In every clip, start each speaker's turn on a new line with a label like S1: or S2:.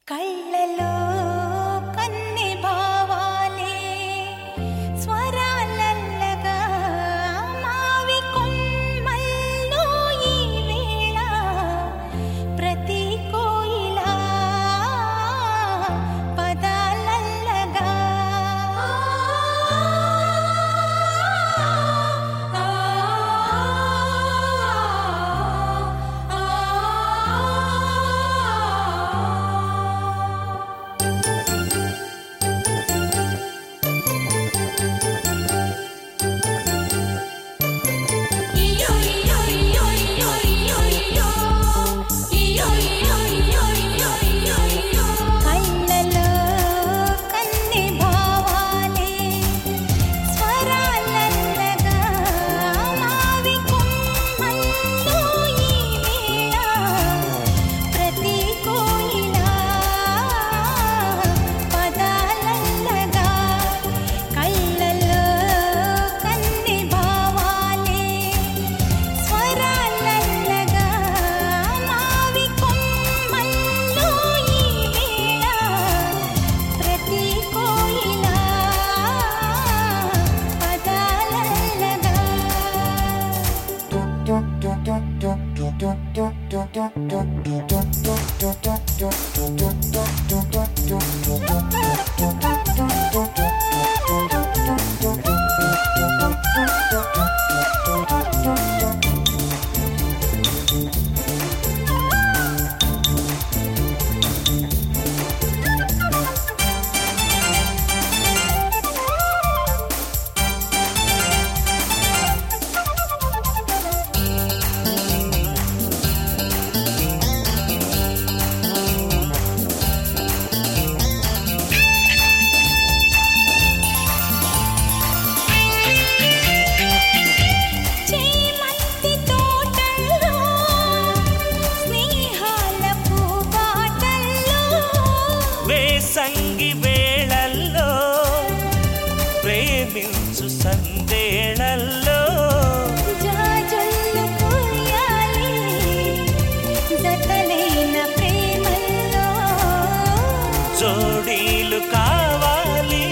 S1: కళ్ళలో కన్ని భావాలే స్వరాలల్లగా మావి కొమ్మల్లో ఈ వేళ ప్రతి కోయిలా పదాలల్లగా
S2: సంగి వేళల్లో ప్రేమించు సందేళల్లో
S1: జాజులు పూయాలి జతలైన ప్రేమల్లో
S2: జోడీలు కావాలి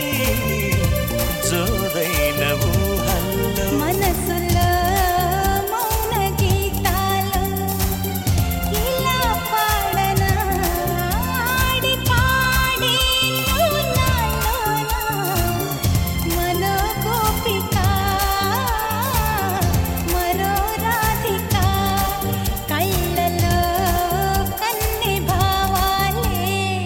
S2: జోడైన ఊహల్లో
S1: మనసులో మౌన గీతాలు ఇలా పాడనా ఆడి పాడి మనో గోపిక మరో రాధిక కళ్ళలో కన్ని భావాలే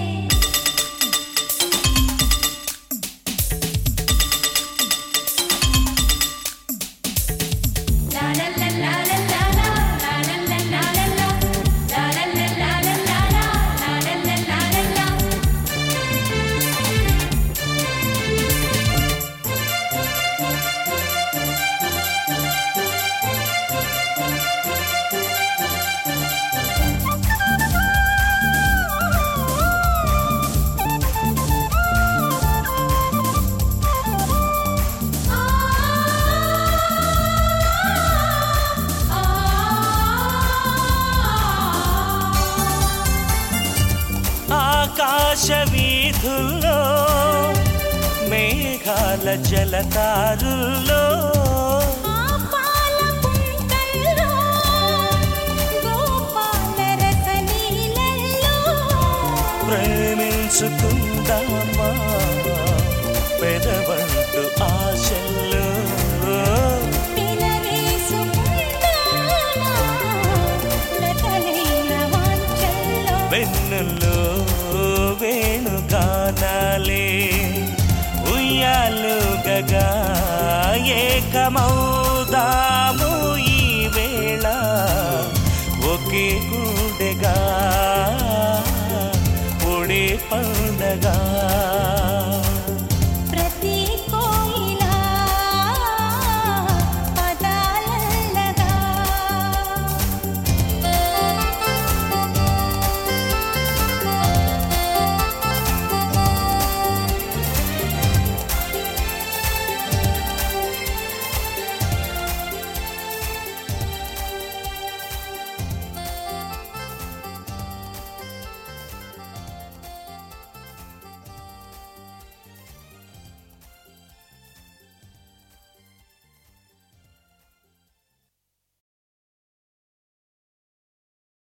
S2: ఆకాశ వీధుల్లో మేఘాల జలతారుల్లో
S1: పాల పుంతల్లో గోపాల రసలీలల్లో
S2: ప్రేమించుకుందామా పెదవంటు ఆశల్లో వెన్నుల్లో వేణుగానాలే ఉయ్యాలుగగా ఏకమౌదాము ఈ వేళ ఒకే గుండెగా ఒడే పండగా